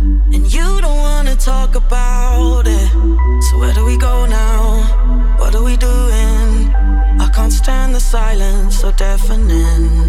and you don't wanna talk about it. So where do we go now? What are we doing? I can't stand the silence so deafening.